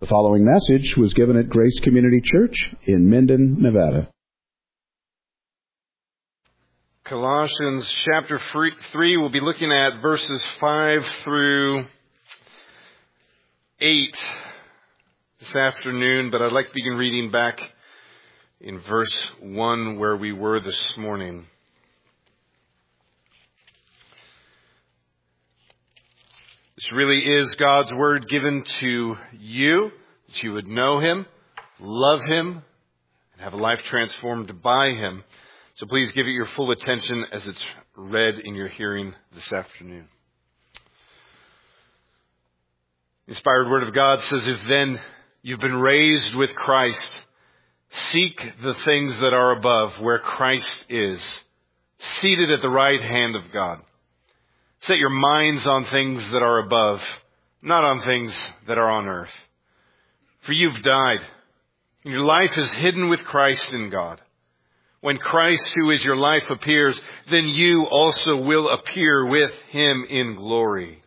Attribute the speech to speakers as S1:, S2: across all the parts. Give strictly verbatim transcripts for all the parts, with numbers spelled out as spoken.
S1: The following message was given at Grace Community Church in Minden, Nevada.
S2: Colossians chapter three, we'll be looking at verses five through eight this afternoon, but I'd like to begin reading back in verse one where we were this morning. This really is God's word given to you, that you would know Him, love Him, and have a life transformed by Him. So please give it your full attention as it's read in your hearing this afternoon. The inspired word of God says, if then you've been raised with Christ, seek the things that are above, where Christ is, seated at the right hand of God. Set your minds on things that are above, not on things that are on earth. For you've died, and your life is hidden with Christ in God. When Christ, who is your life, appears, then you also will appear with Him in glory.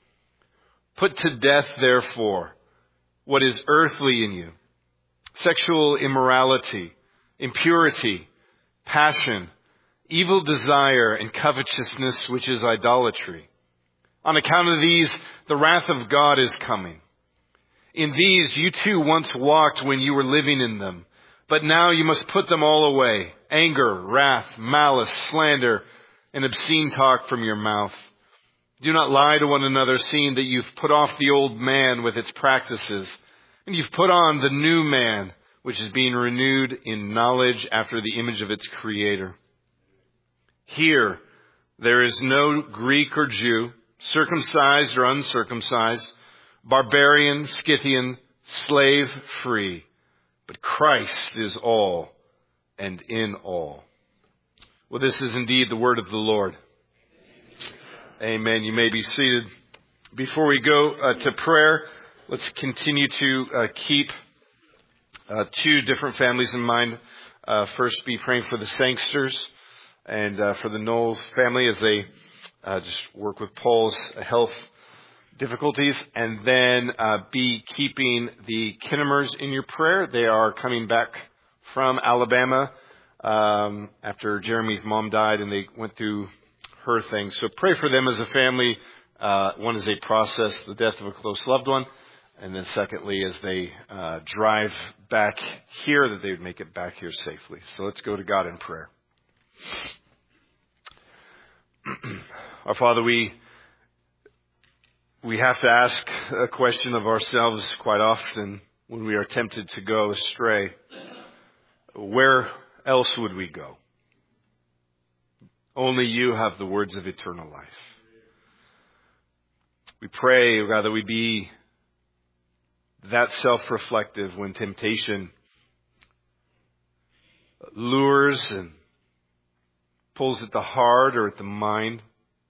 S2: Put to death, therefore, what is earthly in you: sexual immorality, impurity, passion, evil desire, and covetousness, which is idolatry. On account of these, the wrath of God is coming. In these you too once walked when you were living in them, but now you must put them all away: anger, wrath, malice, slander, and obscene talk from your mouth. Do not lie to one another, seeing that you've put off the old man with its practices, and you've put on the new man, which is being renewed in knowledge after the image of its creator. Here, there is no Greek or Jew, circumcised or uncircumcised, barbarian, Scythian, slave, free, but Christ is all and in all. Well, this is indeed the word of the Lord. Amen. You may be seated. Before we go uh, to prayer, let's continue to uh, keep uh, two different families in mind. Uh, first, be praying for the Sangsters and uh, for the Knowles family as they uh, just work with Paul's health difficulties. And then uh, be keeping the Kinnemers in your prayer. They are coming back from Alabama um, after Jeremy's mom died, and they went through her thing. So pray for them as a family. Uh, one, as they process the death of a close loved one. And then secondly, as they uh, drive back here, that they would make it back here safely. So let's go to God in prayer. Our Father, we we have to ask a question of ourselves quite often when we are tempted to go astray. Where else would we go? Only you have the words of eternal life. We pray, God, that we be that self-reflective when temptation lures and pulls at the heart or at the mind,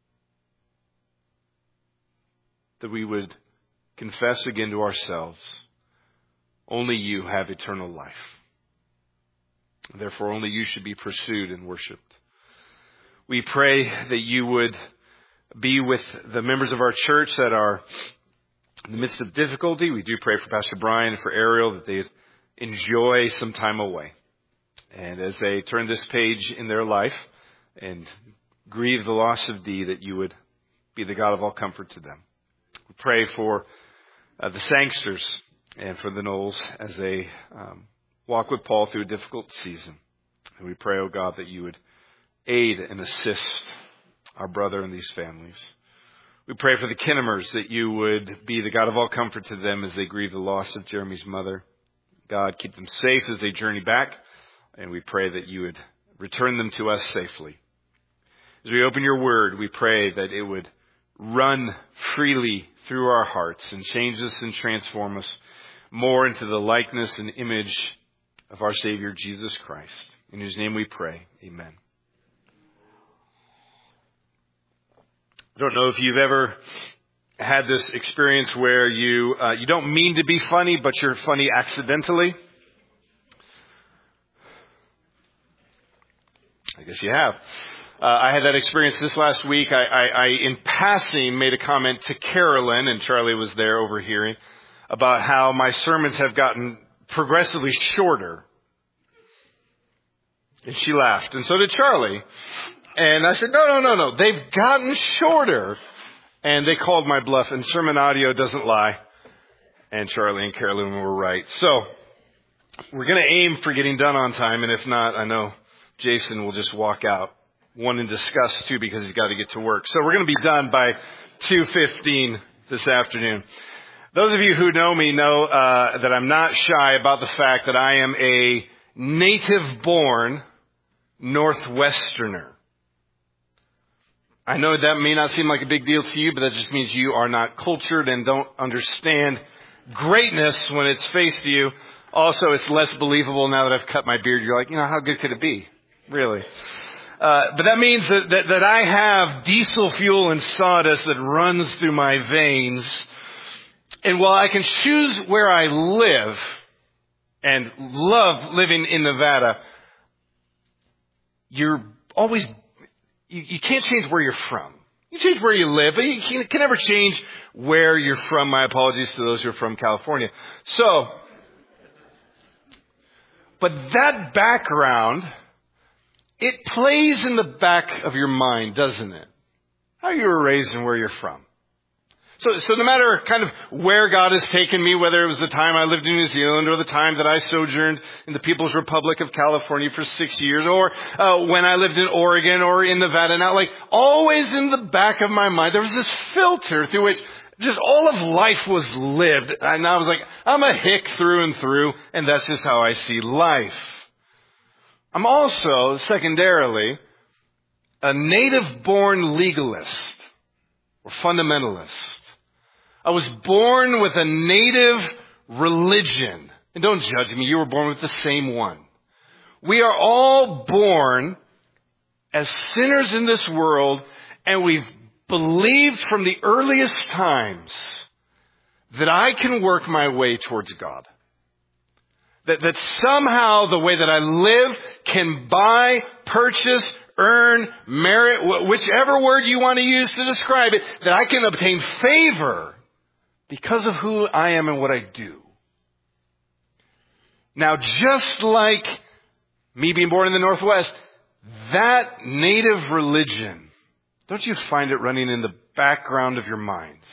S2: that we would confess again to ourselves, only you have eternal life. Therefore, only you should be pursued and worshipped. We pray that you would be with the members of our church that are in the midst of difficulty. We do pray for Pastor Brian and for Ariel, that they enjoy some time away. And as they turn this page in their life and grieve the loss of Dee, that you would be the God of all comfort to them. We pray for uh, the Sangsters and for the Knowles as they um, walk with Paul through a difficult season. And we pray, oh God, that you would aid and assist our brother and these families. We pray for the Kinnemers, that you would be the God of all comfort to them as they grieve the loss of Jeremy's mother. God, keep them safe as they journey back. And we pray that you would return them to us safely. As we open your word, we pray that it would run freely through our hearts and change us and transform us more into the likeness and image of our Savior, Jesus Christ. In whose name we pray. Amen. I don't know if you've ever had this experience where you uh, you don't mean to be funny, but you're funny accidentally. I guess you have. Uh, I had that experience this last week. I, I, I, in passing, made a comment to Carolyn, and Charlie was there overhearing, about how my sermons have gotten progressively shorter. And she laughed, and so did Charlie. And I said, no, no, no, no, they've gotten shorter. And they called my bluff, and Sermon Audio doesn't lie. And Charlie and Carolyn were right. So we're going to aim for getting done on time, and if not, I know Jason will just walk out. One in disgust, too, because he's got to get to work. So we're going to be done by two fifteen this afternoon. Those of you who know me know uh, that I'm not shy about the fact that I am a native-born Northwesterner. I know that may not seem like a big deal to you, but that just means you are not cultured and don't understand greatness when it's faced to you. Also, it's less believable now that I've cut my beard. You're like, you know, how good could it be? Really? Uh, but that means that, that, that I have diesel fuel and sawdust that runs through my veins. And while I can choose where I live and love living in Nevada, you're always, you, you can't change where you're from. You change where you live, but you can, can never change where you're from. My apologies to those who are from California. So, but that background, it plays in the back of your mind, doesn't it? How you were raised and where you're from. So, so no matter kind of where God has taken me, whether it was the time I lived in New Zealand or the time that I sojourned in the People's Republic of California for six years, or uh, when I lived in Oregon or in Nevada now, like always in the back of my mind, there was this filter through which just all of life was lived. And I was like, I'm a hick through and through, and that's just how I see life. I'm also, secondarily, a native-born legalist or fundamentalist. I was born with a native religion. And don't judge me, you were born with the same one. We are all born as sinners in this world, and we've believed from the earliest times that I can work my way towards God. That, that somehow the way that I live can buy, purchase, earn, merit, whichever word you want to use to describe it, that I can obtain favor because of who I am and what I do. Now, just like me being born in the Northwest, that native religion, don't you find it running in the background of your minds?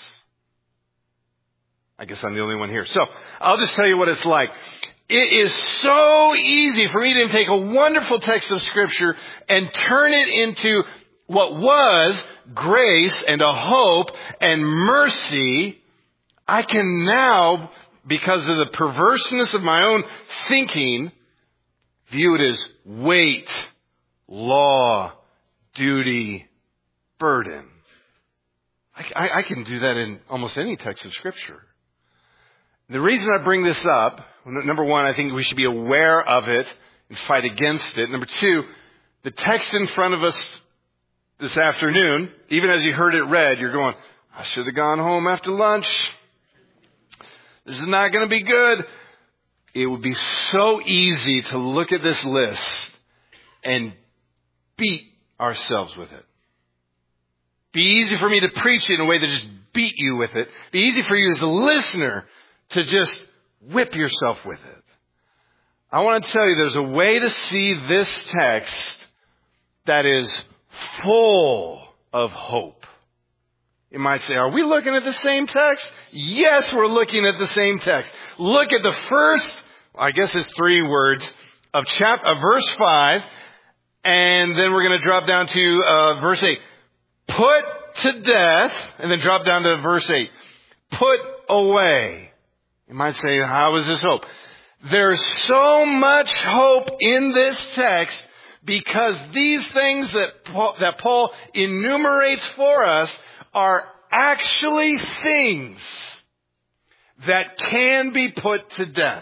S2: I guess I'm the only one here. So, I'll just tell you what it's like. It is so easy for me to take a wonderful text of Scripture and turn it into what was grace and a hope and mercy. I can now, because of the perverseness of my own thinking, view it as weight, law, duty, burden. I, I, I can do that in almost any text of Scripture. The reason I bring this up, number one, I think we should be aware of it and fight against it. Number two, the text in front of us this afternoon, even as you heard it read, you're going, I should have gone home after lunch. This is not going to be good. It would be so easy to look at this list and beat ourselves with it. Be easy for me to preach it in a way that just beat you with it. Be easy for you as a listener to just whip yourself with it. I want to tell you there's a way to see this text that is full of hope. You might say, are we looking at the same text? Yes, we're looking at the same text. Look at the first, I guess it's three words, of chapter, of verse five, and then we're going to drop down to uh, verse eight. Put to death, and then drop down to verse eight. Put away. You might say, how is this hope? There's so much hope in this text because these things that Paul, that Paul enumerates for us are actually things that can be put to death.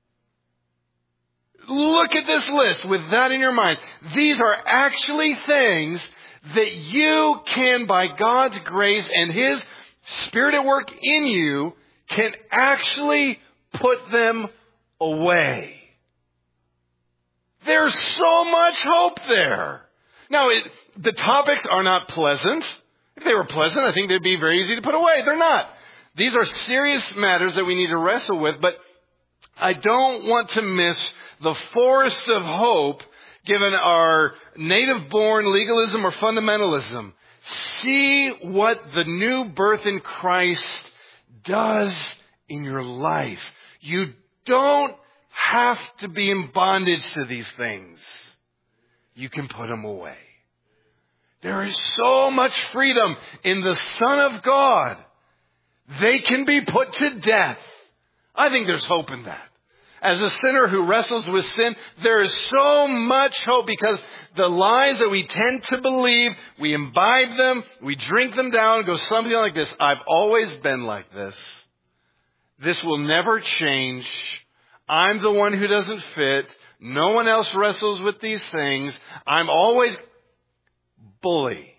S2: Look at this list with that in your mind. These are actually things that you can, by God's grace and His Spirit at work in you, can actually put them away. There's so much hope there. Now, it, the topics are not pleasant. If they were pleasant, I think they'd be very easy to put away. They're not. These are serious matters that we need to wrestle with, but I don't want to miss the forest of hope given our native-born legalism or fundamentalism. See what the new birth in Christ does in your life. You don't have to be in bondage to these things. You can put them away. There is so much freedom in the Son of God. They can be put to death. I think there's hope in that. As a sinner who wrestles with sin, there is so much hope because the lies that we tend to believe, we imbibe them, we drink them down, go something like this. I've always been like this. This will never change. I'm the one who doesn't fit. No one else wrestles with these things. I'm always bully.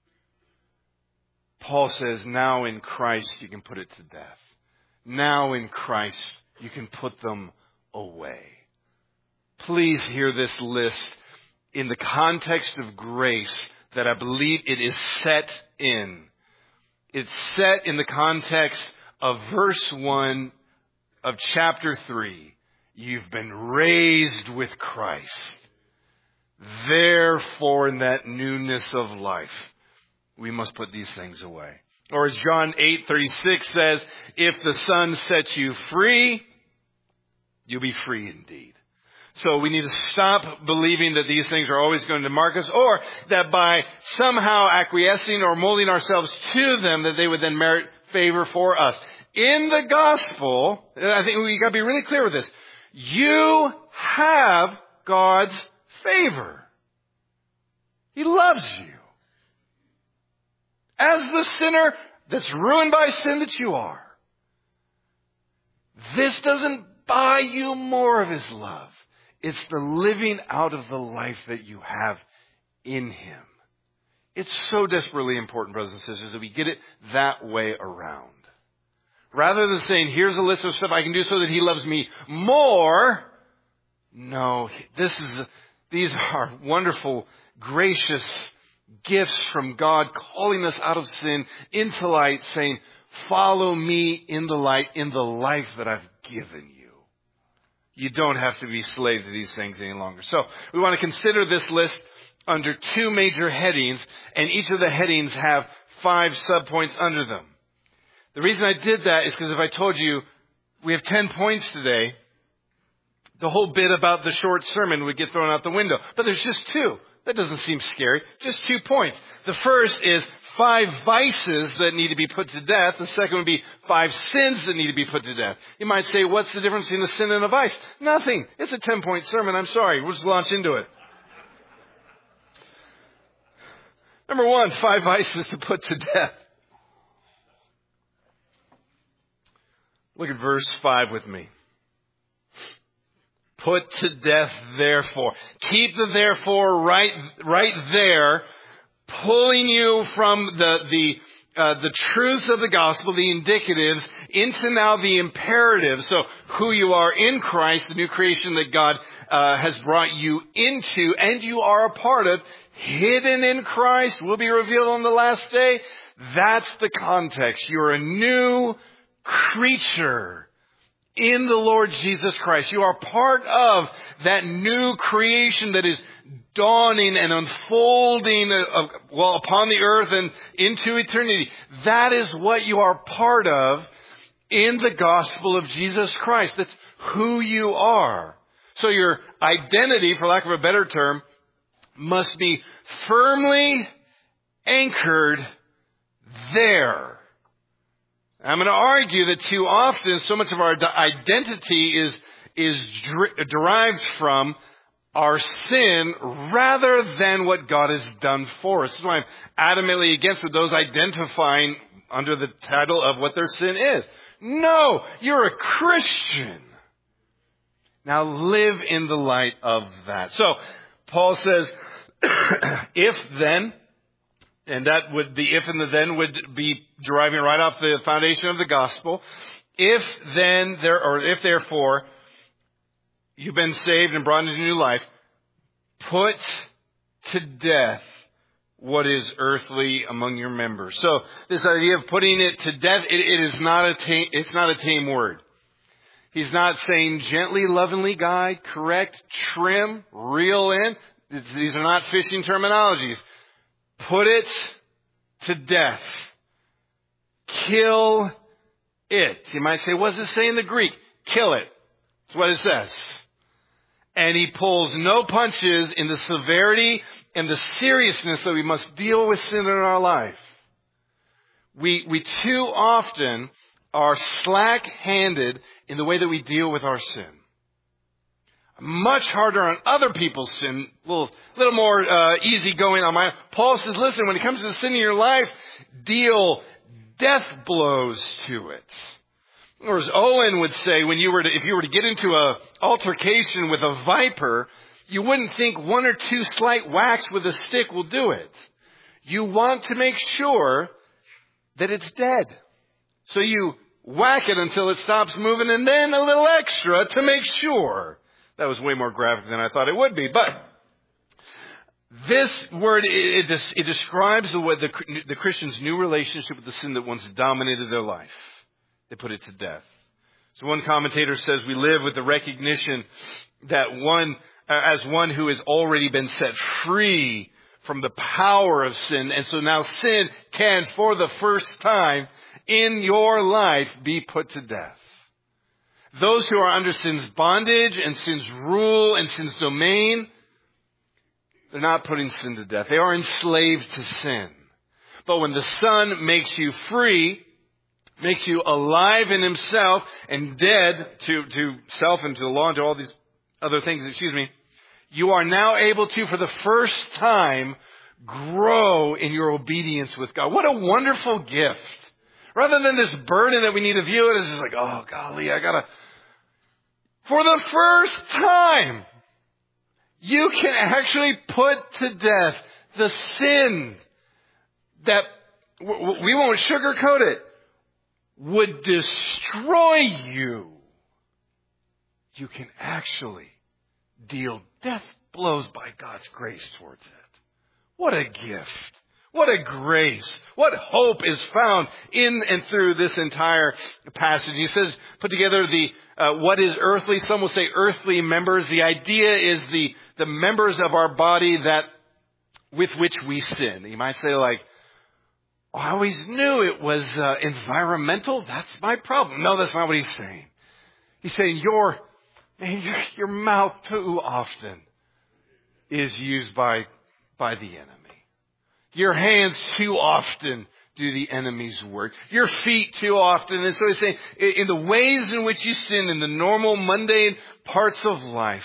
S2: Paul says, now in Christ you can put it to death. Now in Christ you can put them away. Please hear this list in the context of grace that I believe it is set in. It's set in the context of verse one of chapter three. You've been raised with Christ. Therefore, in that newness of life, we must put these things away. Or as John eight thirty-six says, if the Son sets you free, you'll be free indeed. So we need to stop believing that these things are always going to mark us, or that by somehow acquiescing or molding ourselves to them, that they would then merit favor for us. In the gospel, I think we got to be really clear with this. You have God's favor. He loves you. As the sinner that's ruined by sin that you are. This doesn't buy you more of His love. It's the living out of the life that you have in Him. It's so desperately important, brothers and sisters, that we get it that way around. Rather than saying, here's a list of stuff I can do so that He loves me more. No, this is, these are wonderful, gracious gifts from God calling us out of sin into light, saying, follow me in the light, in the life that I've given you. You don't have to be slave to these things any longer. So we want to consider this list under two major headings, and each of the headings have five subpoints under them. The reason I did that is because if I told you we have ten points today, the whole bit about the short sermon would get thrown out the window. But there's just two. That doesn't seem scary. Just two points. The first is five vices that need to be put to death. The second would be five sins that need to be put to death. You might say, what's the difference between a sin and a vice? Nothing. It's a ten-point sermon. I'm sorry. We'll just launch into it. Number one, five vices to put to death. Look at verse five with me. Put to death, therefore. Keep the therefore right, right there, pulling you from the, the, uh, the truths of the gospel, the indicatives, into now the imperatives. So, who you are in Christ, the new creation that God, uh, has brought you into, and you are a part of, hidden in Christ, will be revealed on the last day. That's the context. You're a new creature in the Lord Jesus Christ. You are part of that new creation that is dawning and unfolding, uh, well, upon the earth and into eternity. That is what you are part of in the gospel of Jesus Christ. That's who you are. So your identity, for lack of a better term, must be firmly anchored there. I'm going to argue that too often so much of our identity is, is dri- derived from our sin rather than what God has done for us. This is why I'm adamantly against those identifying under the title of what their sin is. No, you're a Christian. Now live in the light of that. So Paul says, if then, and that would, the if and the then would be deriving right off the foundation of the gospel. If then there, or if therefore, you've been saved and brought into new life, put to death what is earthly among your members. So this idea of putting it to death, it, it is not a tame, it's not a tame word. He's not saying gently, lovingly guide, correct, trim, reel in. These are not fishing terminologies. Put it to death. Kill it. You might say, what does it say in the Greek? Kill it. That's what it says. And he pulls no punches in the severity and the seriousness that we must deal with sin in our life. We, we too often are slack-handed in the way that we deal with our sin. Much harder on other people's sin, a little, little more uh, easygoing on mine. Paul says, listen, when it comes to the sin in your life, deal death blows to it. Or as Owen would say, when you were to, if you were to get into a altercation with a viper, you wouldn't think one or two slight whacks with a stick will do it. You want to make sure that it's dead. So you whack it until it stops moving and then a little extra to make sure. That was way more graphic than I thought it would be. But this word, it, it, it describes the, the, the Christian's new relationship with the sin that once dominated their life. They put it to death. So one commentator says we live with the recognition that one, uh, as one who has already been set free from the power of sin. And so now sin can, for the first time in your life, be put to death. Those who are under sin's bondage and sin's rule and sin's domain, they're not putting sin to death. They are enslaved to sin. But when the Son makes you free, makes you alive in himself and dead to, to self and to the law and to all these other things, excuse me, you are now able to, for the first time, grow in your obedience with God. What a wonderful gift. Rather than this burden that we need to view it as like, oh, golly, I gotta... For the first time, you can actually put to death the sin that, we won't sugarcoat it, would destroy you. You can actually deal death blows by God's grace towards it. What a gift. What a grace. What hope is found in and through this entire passage. He says, put together the, uh, what is earthly. Some will say earthly members. The idea is the, the members of our body that, with which we sin. You might say like, oh, I always knew it was uh, environmental. That's my problem. No, that's not what he's saying. He's saying your, man, your, your mouth too often is used by, by the enemy. Your hands too often do the enemy's work. Your feet too often. And so he's saying, in the ways in which you sin, in the normal, mundane parts of life,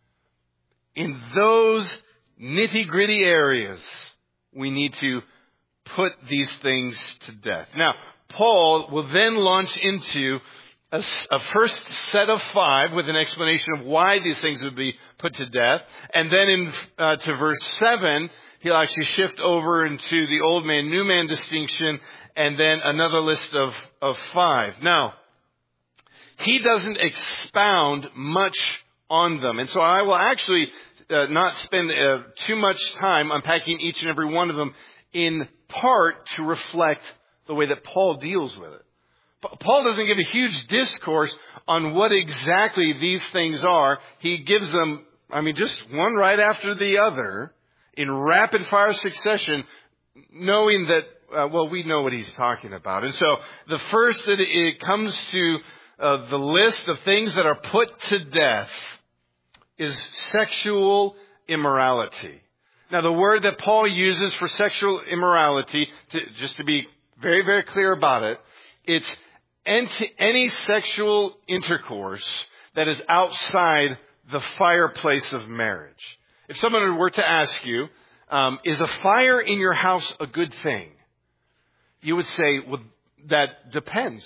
S2: in those nitty-gritty areas, we need to put these things to death. Now, Paul will then launch into a, a first set of five with an explanation of why these things would be put to death. And then in uh, to verse seven, he'll actually shift over into the old man, new man distinction, and then another list of, of five. Now, he doesn't expound much on them. And so I will actually uh, not spend uh, too much time unpacking each and every one of them, in part to reflect the way that Paul deals with it. Paul doesn't give a huge discourse on what exactly these things are. He gives them, I mean, just one right after the other in rapid fire succession, knowing that, uh, well, we know what he's talking about. And so the first that it comes to uh, the list of things that are put to death is sexual immorality. Now, the word that Paul uses for sexual immorality, to, just to be very, very clear about it, it's any sexual intercourse that is outside the fireplace of marriage. If someone were to ask you, um, is a fire in your house a good thing? You would say, well, that depends.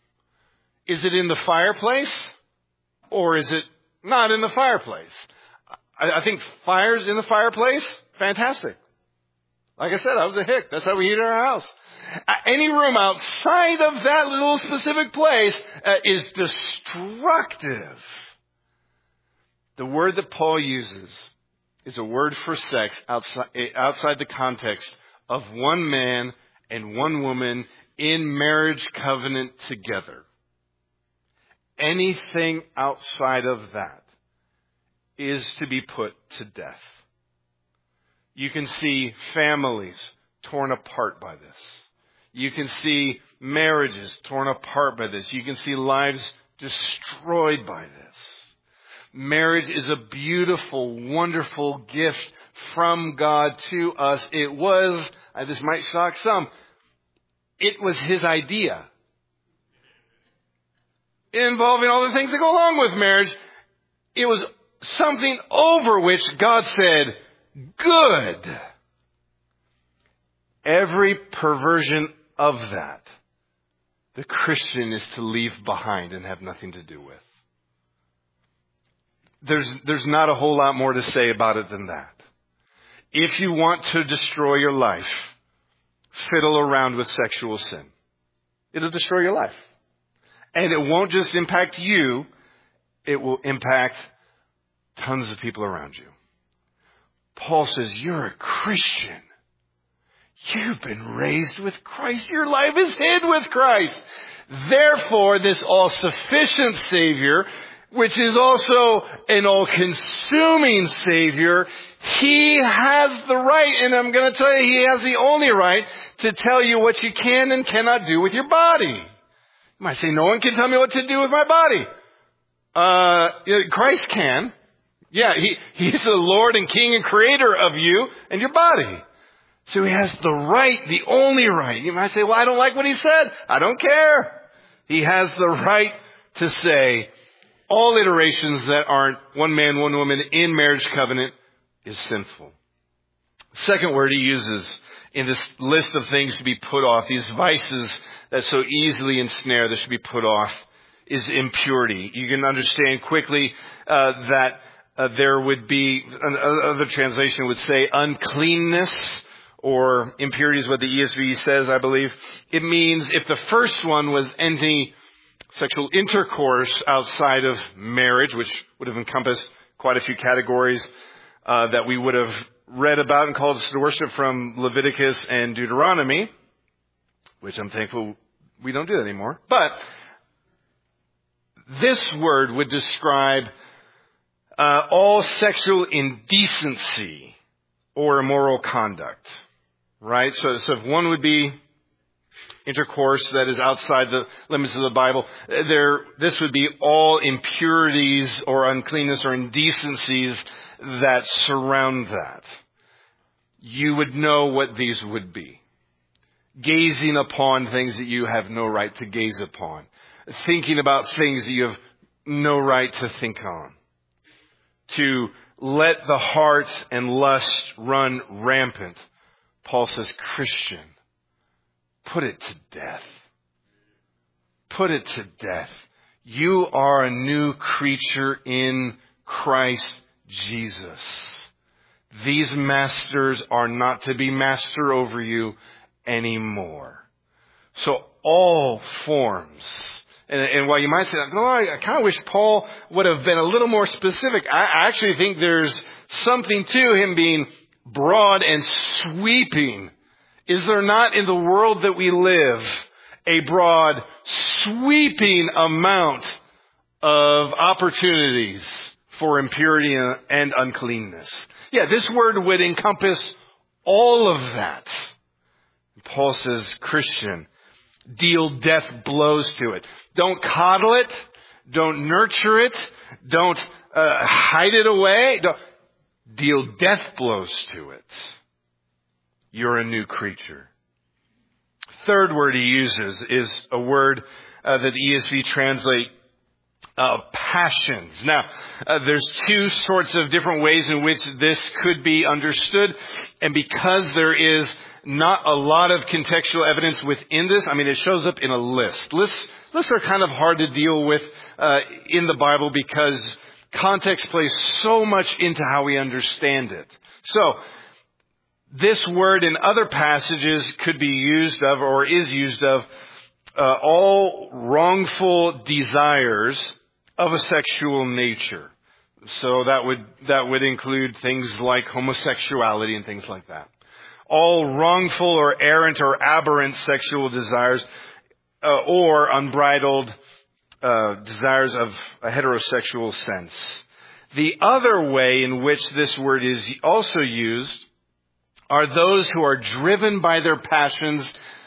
S2: Is it in the fireplace or is it not in the fireplace? I, I think fires in the fireplace, fantastic. Like I said, I was a hick. That's how we heat our house. Uh, any room outside of that little specific place uh, is destructive. The word that Paul uses is a word for sex outside, outside the context of one man and one woman in marriage covenant together. Anything outside of that is to be put to death. You can see families torn apart by this. You can see marriages torn apart by this. You can see lives destroyed by this. Marriage is a beautiful, wonderful gift from God to us. It was, this might shock some, it was His idea. Involving all the things that go along with marriage, it was something over which God said, good. Every perversion of that, the Christian is to leave behind and have nothing to do with. There's, there's not a whole lot more to say about it than that. If you want to destroy your life, fiddle around with sexual sin. It'll destroy your life. And it won't just impact you, it will impact tons of people around you. Paul says, you're a Christian. You've been raised with Christ. Your life is hid with Christ. Therefore, this all-sufficient Savior, which is also an all-consuming Savior, He has the right, and I'm going to tell you, He has the only right to tell you what you can and cannot do with your body. You might say, no one can tell me what to do with my body. Uh, Christ can. Yeah, he, He's the Lord and King and Creator of you and your body. So He has the right, the only right. You might say, well, I don't like what He said. I don't care. He has the right to say, all iterations that aren't one man, one woman in marriage covenant is sinful. Second word He uses in this list of things to be put off, these vices that so easily ensnare that should be put off, is impurity. You can understand quickly uh, that uh, there would be, another translation would say uncleanness, or impurity is what the E S V says, I believe. It means if the first one was any sexual intercourse outside of marriage, which would have encompassed quite a few categories uh, that we would have read about and called us to worship from Leviticus and Deuteronomy, which I'm thankful we don't do that anymore. But this word would describe uh, all sexual indecency or immoral conduct, right? So, so if one would be intercourse that is outside the limits of the Bible, there, this would be all impurities or uncleanness or indecencies that surround that. You would know what these would be. Gazing upon things that you have no right to gaze upon. Thinking about things that you have no right to think on. To let the heart and lust run rampant. Paul says, Christian, put it to death. Put it to death. You are a new creature in Christ Jesus. These masters are not to be master over you anymore. So all forms. And, and while you might say, no, I, I kind of wish Paul would have been a little more specific. I actually think there's something to him being broad and sweeping. Is there not in the world that we live a broad, sweeping amount of opportunities for impurity and uncleanness? Yeah, this word would encompass all of that. Paul says, Christian, deal death blows to it. Don't coddle it. Don't nurture it. Don't uh, hide it away. Don't, deal death blows to it. You're a new creature. Third word he uses is a word uh, that the E S V translate uh, passions. Now, uh, there's two sorts of different ways in which this could be understood. And because there is not a lot of contextual evidence within this, I mean, it shows up in a list. Lists, lists are kind of hard to deal with uh, in the Bible because context plays so much into how we understand it. So, this word in other passages could be used of, or is used of, uh, all wrongful desires of a sexual nature. So that would, that would include things like homosexuality and things like that. All wrongful or errant or aberrant sexual desires, uh, or unbridled uh, desires of a heterosexual sense. The other way in which this word is also used are those who are driven by their passions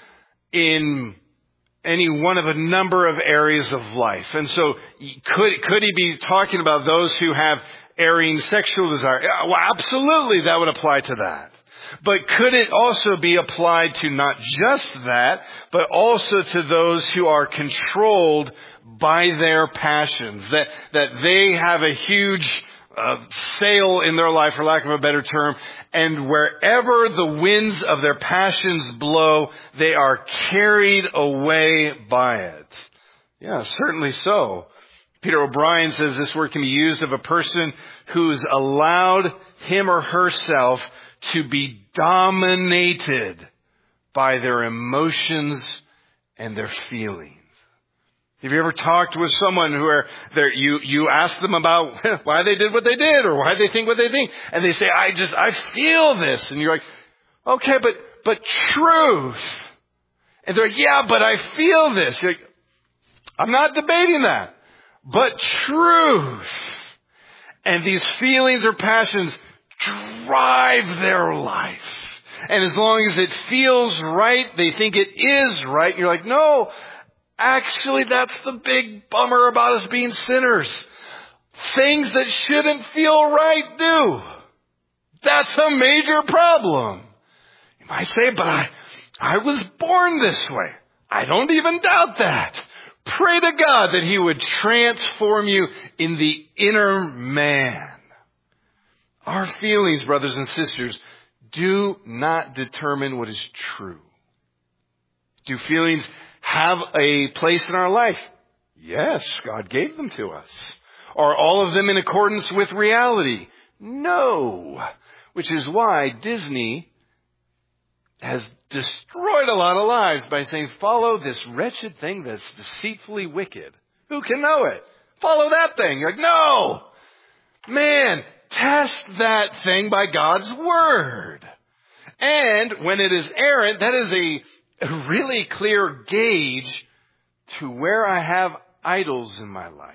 S2: in any one of a number of areas of life. And so could, could he be talking about those who have erring sexual desire? Well, absolutely, that would apply to that. But could it also be applied to not just that, but also to those who are controlled by their passions, that, that they have a huge uh, sail in their life, for lack of a better term, and wherever the winds of their passions blow, they are carried away by it. Yeah, certainly so. Peter O'Brien says this word can be used of a person who's allowed him or herself to be dominated by their emotions and their feelings. Have you ever talked with someone who are there, you, you ask them about why they did what they did or why they think what they think, and they say, I just, I feel this. And you're like, okay, but, but truth. And they're like, yeah, but I feel this. You're like, I'm not debating that, but truth. And these feelings or passions drive their life. And as long as it feels right, they think it is right. You're like, no, actually that's the big bummer about us being sinners. Things that shouldn't feel right do. That's a major problem. You might say, but I, I was born this way. I don't even doubt that. Pray to God that He would transform you in the inner man. Our feelings, brothers and sisters, do not determine what is true. Do feelings have a place in our life? Yes, God gave them to us. Are all of them in accordance with reality? No. Which is why Disney has destroyed a lot of lives by saying, follow this wretched thing that's deceitfully wicked. Who can know it? Follow that thing. You're like, no! Man, test that thing by God's Word. And when it is errant, that is a, a really clear gauge to where I have idols in my life.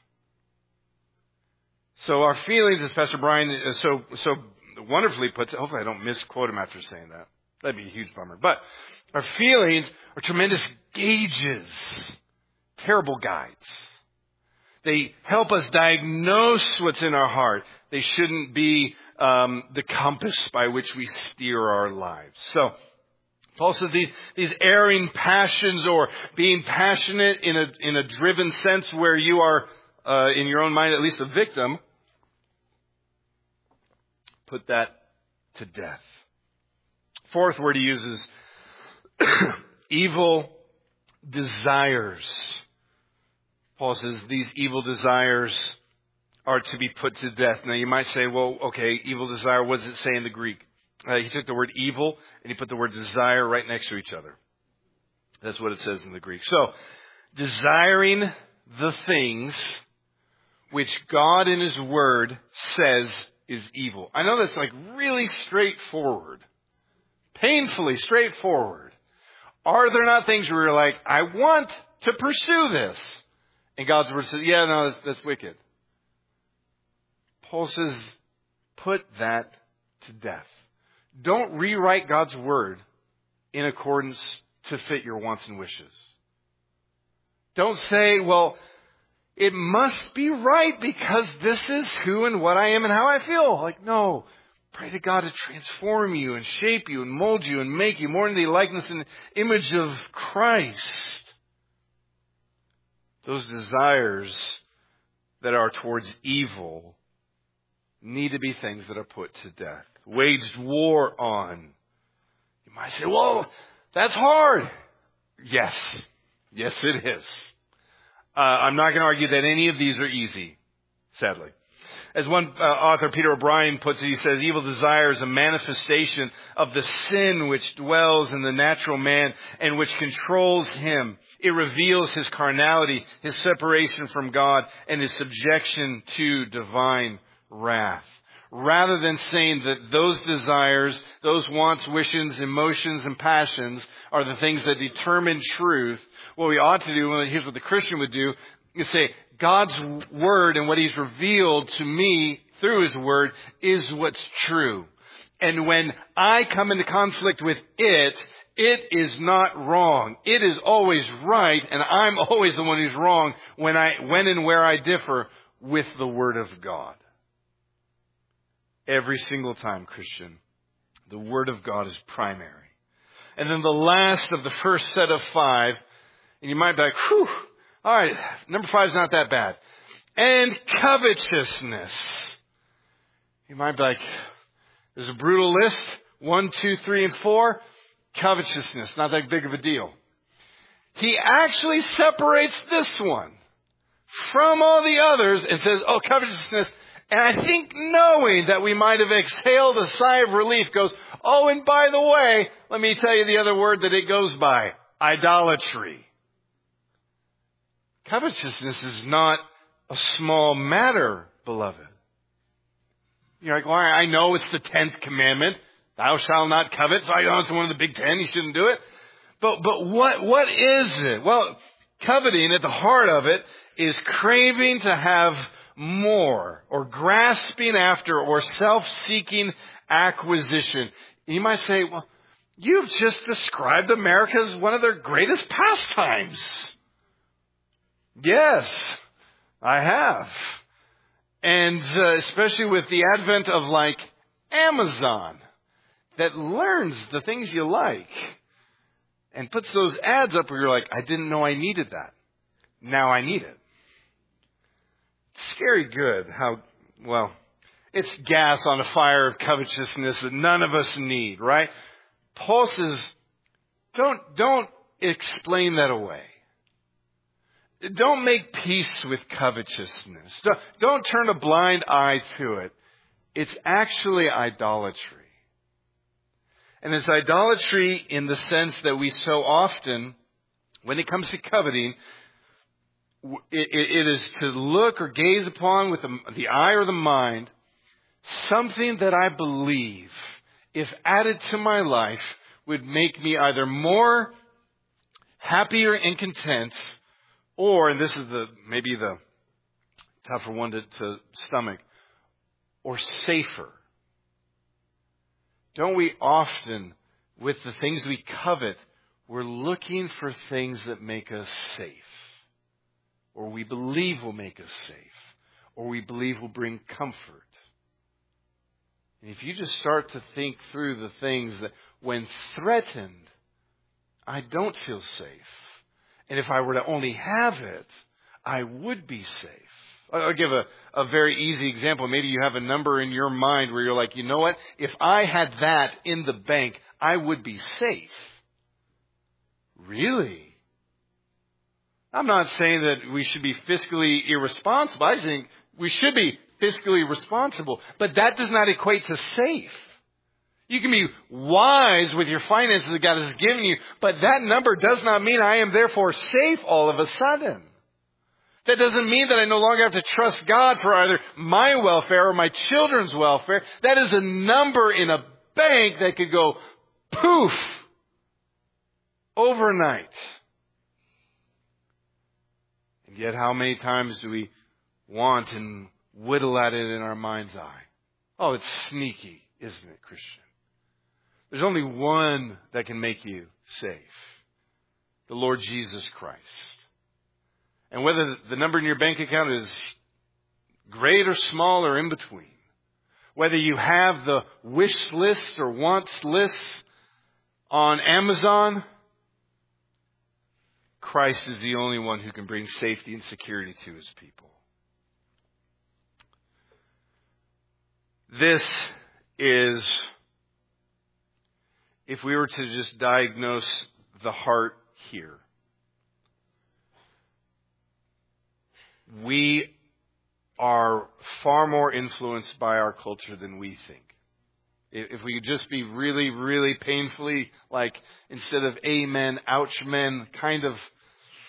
S2: So our feelings, as Pastor Brian so so wonderfully puts it, hopefully I don't misquote him after saying that. That'd be a huge bummer. But our feelings are tremendous gauges, terrible guides. They help us diagnose what's in our heart. They shouldn't be um, the compass by which we steer our lives. So, Paul says these, these erring passions or being passionate in a, in a driven sense where you are, uh, in your own mind, at least a victim, put that to death. Fourth word he uses, evil desires. Paul says these evil desires are to be put to death. Now you might say, well, okay, evil desire, what does it say in the Greek? Uh, he took the word evil and he put the word desire right next to each other. That's what it says in the Greek. So, desiring the things which God in His Word says is evil. I know that's like really straightforward. Painfully straightforward. Are there not things where you're like, I want to pursue this? And God's Word says, yeah, no, that's, that's wicked. Paul says, put that to death. Don't rewrite God's Word in accordance to fit your wants and wishes. Don't say, well, it must be right because this is who and what I am and how I feel. Like, no. Pray to God to transform you and shape you and mold you and make you more into the likeness and image of Christ. Those desires that are towards evil need to be things that are put to death. Waged war on. You might say, well, that's hard. Yes. Yes, it is. Uh, I'm not going to argue that any of these are easy, sadly. As one uh, author, Peter O'Brien, puts it, he says, evil desire is a manifestation of the sin which dwells in the natural man and which controls him. It reveals his carnality, his separation from God, and his subjection to divine wrath. Rather than saying that those desires, those wants, wishes, emotions, and passions are the things that determine truth, what we ought to do, well, here's what the Christian would do, is say, God's Word and what He's revealed to me through His Word is what's true. And when I come into conflict with it, it is not wrong. It is always right, and I'm always the one who's wrong when I, when and where I differ with the Word of God. Every single time, Christian, the Word of God is primary. And then the last of the first set of five, and you might be like, whew, all right, number five is not that bad. And covetousness. You might be like, there's a brutal list. One, two, three, and four. Covetousness, not that big of a deal. He actually separates this one from all the others and says, oh, covetousness. And I think knowing that we might have exhaled a sigh of relief goes, oh, and by the way, let me tell you the other word that it goes by. Idolatry. Covetousness is not a small matter, beloved. You're like, well, I know it's the tenth commandment. Thou shalt not covet. So I know it's one of the big ten. You shouldn't do it. But, but what, what is it? Well, coveting at the heart of it is craving to have more, or grasping after, or self-seeking acquisition. You might say, well, you've just described America as one of their greatest pastimes. Yes, I have. And uh, especially with the advent of like Amazon that learns the things you like and puts those ads up where you're like, I didn't know I needed that. Now I need it. Scary good how, well, it's gas on a fire of covetousness that none of us need, right? Paul says, don't, don't explain that away. Don't make peace with covetousness. Don't, don't turn a blind eye to it. It's actually idolatry. And it's idolatry in the sense that we so often, when it comes to coveting, It, it, it is to look or gaze upon with the, the eye or the mind something that I believe, if added to my life, would make me either more happier and content, or, and this is the maybe the tougher one to, to stomach, or safer. Don't we often, with the things we covet, we're looking for things that make us safe? Or we believe will make us safe, or we believe will bring comfort. And if you just start to think through the things that, when threatened, I don't feel safe. And if I were to only have it, I would be safe. I'll give a, a very easy example. Maybe you have a number in your mind where you're like, you know what? If I had that in the bank, I would be safe. Really? I'm not saying that we should be fiscally irresponsible. I think we should be fiscally responsible. But that does not equate to safe. You can be wise with your finances that God has given you, but that number does not mean I am therefore safe all of a sudden. That doesn't mean that I no longer have to trust God for either my welfare or my children's welfare. That is a number in a bank that could go poof overnight. And yet how many times do we want and whittle at it in our mind's eye? Oh, it's sneaky, isn't it, Christian? There's only one that can make you safe. The Lord Jesus Christ. And whether the number in your bank account is great or small or in between, whether you have the wish list or wants lists on Amazon, Christ is the only one who can bring safety and security to His people. This is, if we were to just diagnose the heart here, we are far more influenced by our culture than we think. If we could just be really, really painfully, like, instead of amen, ouch men, kind of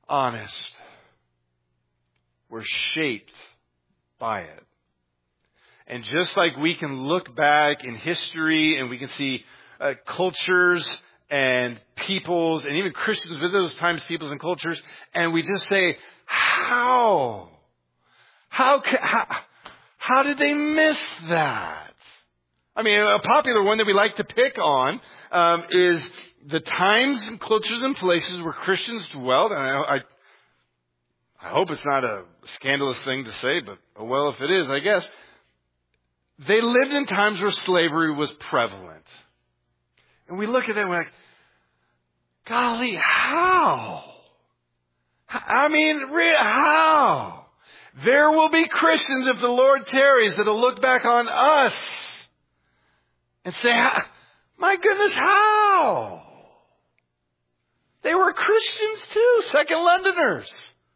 S2: honest, we're shaped by it. And just like we can look back in history and we can see uh, cultures and peoples and even Christians with those times, peoples and cultures, and we just say, how? How, ca- how, how did they miss that? I mean, a popular one that we like to pick on um, is the times and cultures and places where Christians dwelled. And I, I, I hope it's not a scandalous thing to say, but oh well, if it is, I guess. They lived in times where slavery was prevalent. And we look at that and we're like, golly, how? I mean, how? There will be Christians, if the Lord tarries, that will look back on us and say, my goodness, how? They were Christians too, Second Londoners.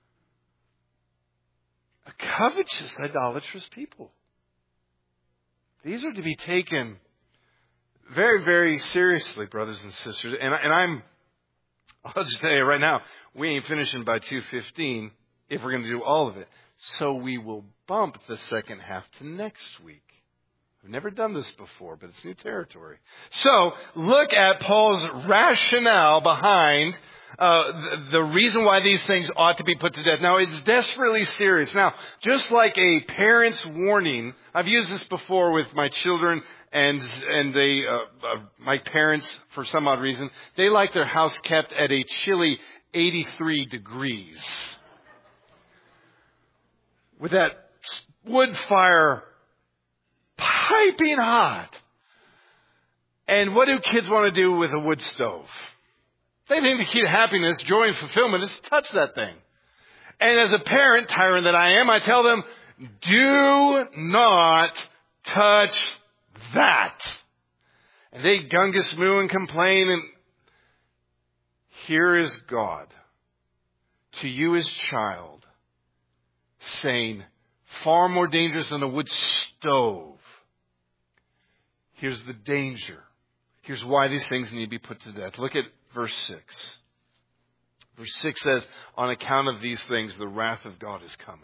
S2: A covetous, idolatrous people. These are to be taken very, very seriously, brothers and sisters. And, and I'm, I'll just tell you right now, we ain't finishing by two fifteen if we're going to do all of it. So we will bump the second half to next week. We've never done this before, but it's new territory. So look at Paul's rationale behind uh, the, the reason why these things ought to be put to death. Now, it's desperately serious. Now, just like a parent's warning, I've used this before with my children and and they, uh, uh, my parents, for some odd reason, they like their house kept at a chilly eighty-three degrees. With that wood fire piping hot. And what do kids want to do with a wood stove? They think the key to happiness, joy, and fulfillment is to touch that thing. And as a parent, tyrant that I am, I tell them, do not touch that. And they gungus moo and complain. And here is God, to you as child, saying, far more dangerous than a wood stove. Here's the danger. Here's why these things need to be put to death. Look at verse six. Verse six says, on account of these things, the wrath of God is coming.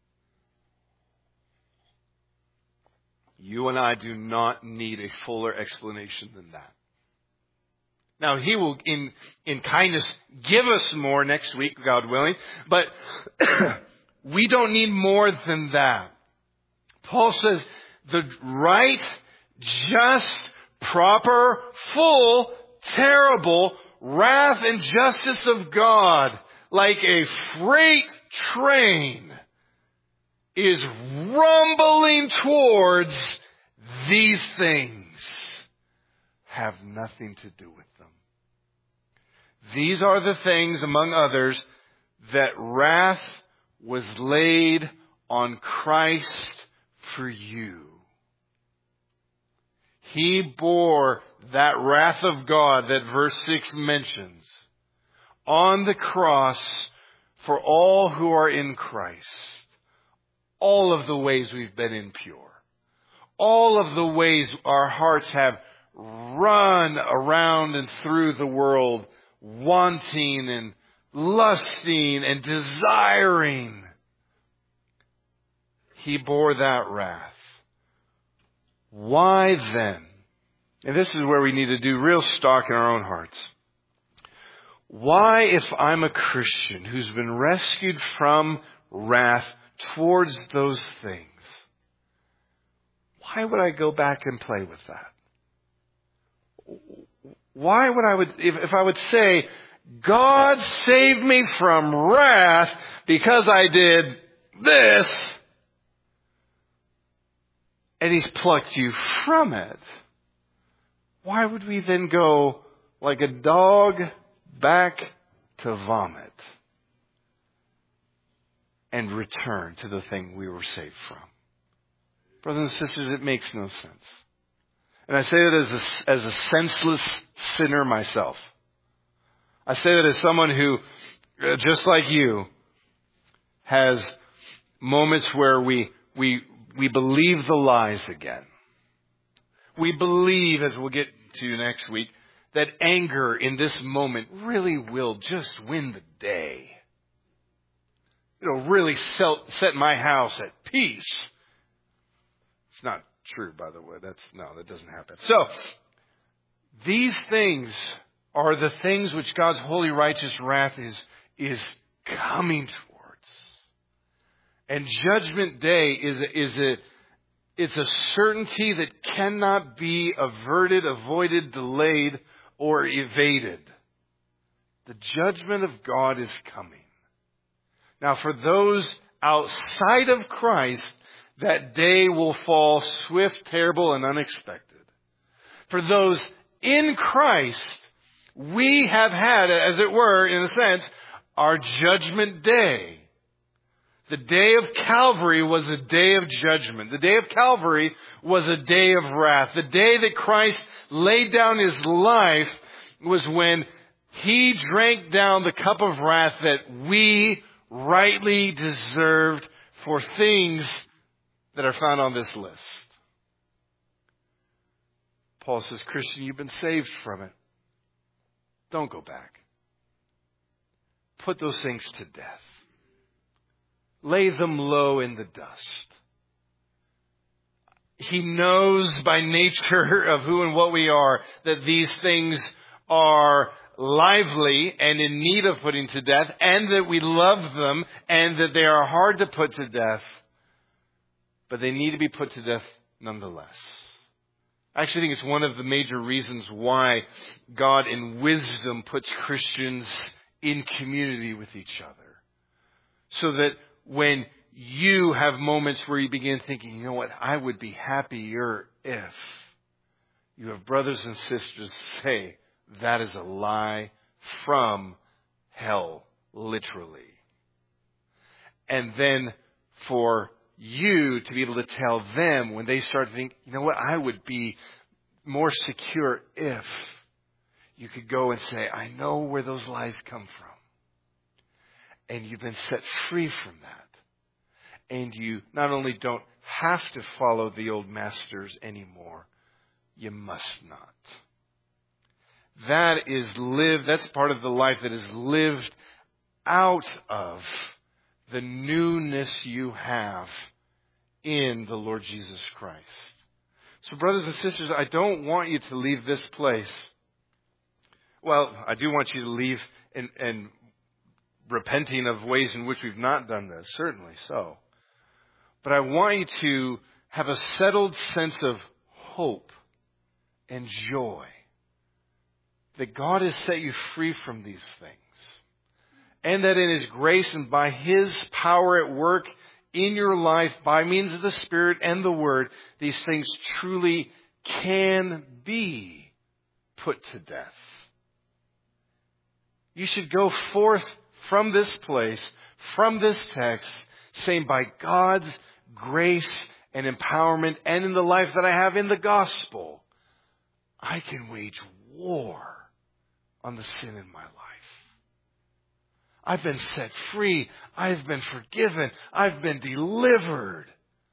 S2: You and I do not need a fuller explanation than that. Now, he will, in, in kindness, give us more next week, God willing, but we don't need more than that. Paul says the right, just, proper, full, terrible wrath and justice of God, like a freight train, is rumbling towards these things, have nothing to do with them. These are the things, among others, that wrath was laid on Christ for you. He bore that wrath of God that verse six mentions on the cross for all who are in Christ. All of the ways we've been impure. All of the ways our hearts have run around and through the world wanting and lusting and desiring. He bore that wrath. Why then? And this is where we need to do real stock in our own hearts. Why, if I'm a Christian who's been rescued from wrath towards those things, why would I go back and play with that? Why would I would, if, if I would say, God saved me from wrath because I did this, and He's plucked you from it, why would we then go like a dog back to vomit and return to the thing we were saved from? Brothers and sisters, it makes no sense. And I say that as a, as a senseless sinner myself. I say that as someone who, just like you, has moments where we we we believe the lies again. We believe, as we'll get to next week, that anger in this moment really will just win the day. It'll really set my house at peace. It's not true, by the way. That's, no, that doesn't happen. So, these things are the things which God's holy righteous wrath is, is coming towards. And Judgment Day is, is a, it's a certainty that cannot be averted, avoided, delayed, or evaded. The judgment of God is coming. Now, for those outside of Christ, that day will fall swift, terrible, and unexpected. For those in Christ, we have had, as it were, in a sense, our judgment day. The day of Calvary was a day of judgment. The day of Calvary was a day of wrath. The day that Christ laid down His life was when He drank down the cup of wrath that we rightly deserved for things that are found on this list. Paul says, Christian, you've been saved from it. Don't go back. Put those things to death. Lay them low in the dust. He knows by nature of who and what we are that these things are lively and in need of putting to death, and that we love them, and that they are hard to put to death. But they need to be put to death nonetheless. I actually think it's one of the major reasons why God in wisdom puts Christians in community with each other. So that when you have moments where you begin thinking, you know what, I would be happier if, you have brothers and sisters say, that is a lie from hell, literally. And then for you to be able to tell them when they start to think, you know what, I would be more secure if you could go and say, I know where those lies come from. And you've been set free from that. And you not only don't have to follow the old masters anymore, you must not. That is lived, that's part of the life that is lived out of the newness you have in the Lord Jesus Christ. So brothers and sisters, I don't want you to leave this place. Well, I do want you to leave and, and repenting of ways in which we've not done this, certainly so. But I want you to have a settled sense of hope and joy that God has set you free from these things. And that in His grace and by His power at work in your life, by means of the Spirit and the Word, these things truly can be put to death. You should go forth from this place, from this text, saying, by God's grace and empowerment and in the life that I have in the gospel, I can wage war on the sin in my life. I've been set free. I've been forgiven. I've been delivered.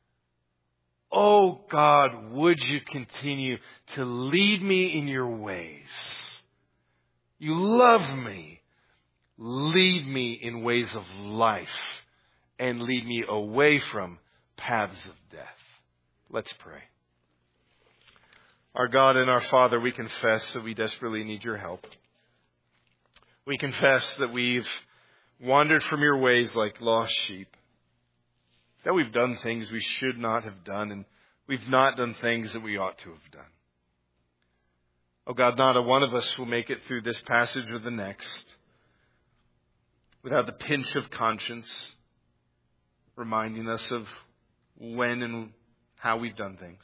S2: Oh God, would you continue to lead me in your ways? You love me. Lead me in ways of life and lead me away from paths of death. Let's pray. Our God and our Father, we confess that we desperately need your help. We confess that we've wandered from your ways like lost sheep, that we've done things we should not have done, and we've not done things that we ought to have done. Oh God, not a one of us will make it through this passage or the next without the pinch of conscience reminding us of when and how we've done things.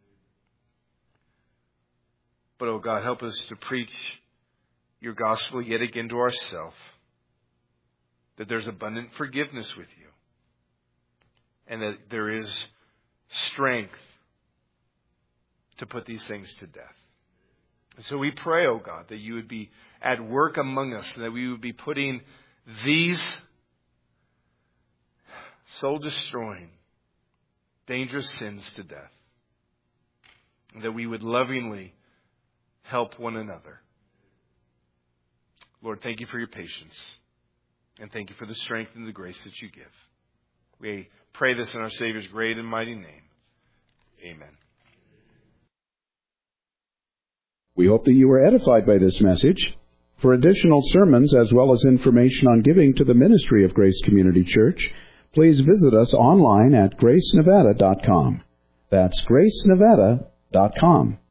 S2: But oh God, help us to preach your gospel yet again to ourselves, that there's abundant forgiveness with you, and that there is strength to put these things to death. And so we pray, oh God, that you would be at work among us, and that we would be putting these soul-destroying, dangerous sins to death, and that we would lovingly help one another. Lord, thank you for your patience. And thank you for the strength and the grace that you give. We pray this in our Savior's great and mighty name. Amen.
S1: We hope that you were edified by this message. For additional sermons as well as information on giving to the ministry of Grace Community Church, please visit us online at grace nevada dot com. That's grace nevada dot com.